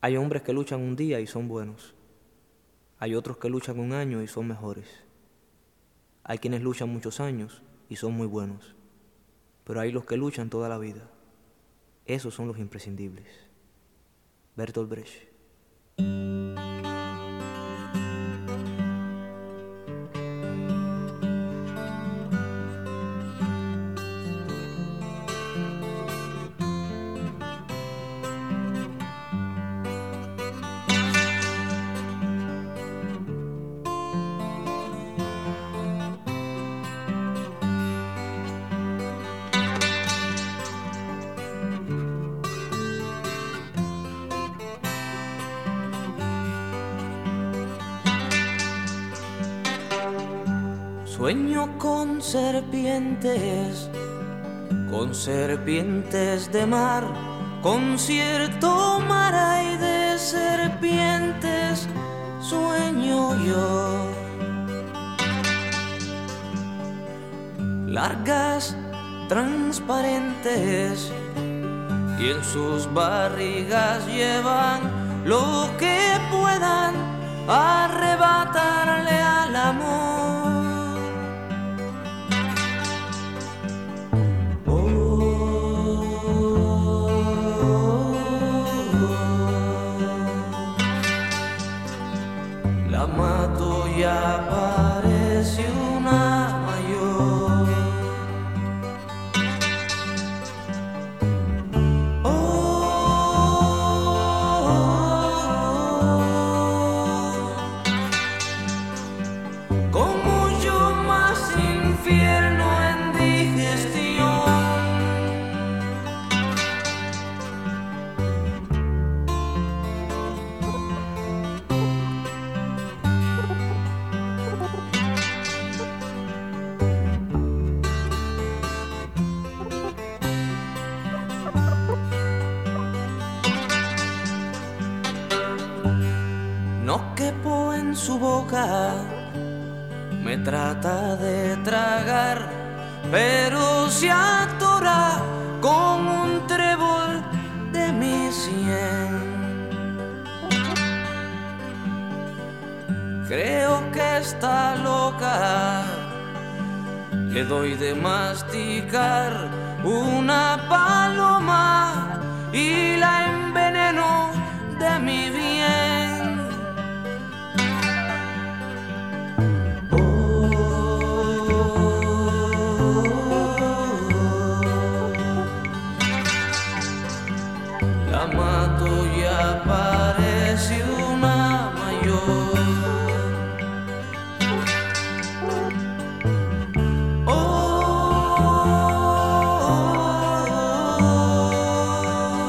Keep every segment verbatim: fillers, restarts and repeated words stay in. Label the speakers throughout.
Speaker 1: Hay hombres que luchan un día y son buenos. Hay otros que luchan un año y son mejores. Hay quienes luchan muchos años y son muy buenos. Pero hay los que luchan toda la vida. Esos son los imprescindibles. Bertolt Brecht. Sueño con serpientes, con serpientes de mar, con cierto mar hay de serpientes, sueño yo. Largas, transparentes, y en sus barrigas llevan lo que puedan arrebatarle al amor. La mato y aparece una mayor. Oh, oh, oh, con mucho más infierno en digestión. No quepo en su boca, me trata de tragar, pero se atora con un trébol de mi sien. Creo que está loca, le doy de masticar una paloma y la enveneno de mi bien. La mato y aparece una mayor. Oh, oh, oh,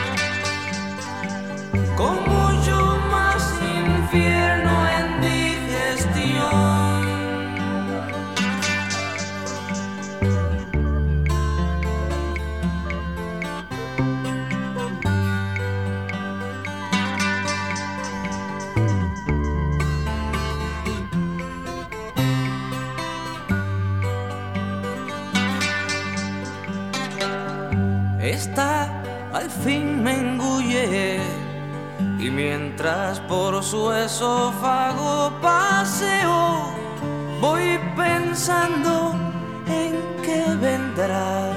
Speaker 1: con mucho más infierno en digestión. Esta al fin me engulle y mientras por su esófago paseo voy pensando en qué vendrá.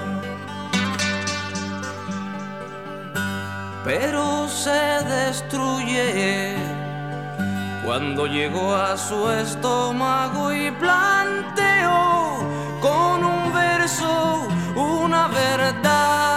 Speaker 1: Pero se destruye cuando llego a su estómago y planteo con un verso una verdad.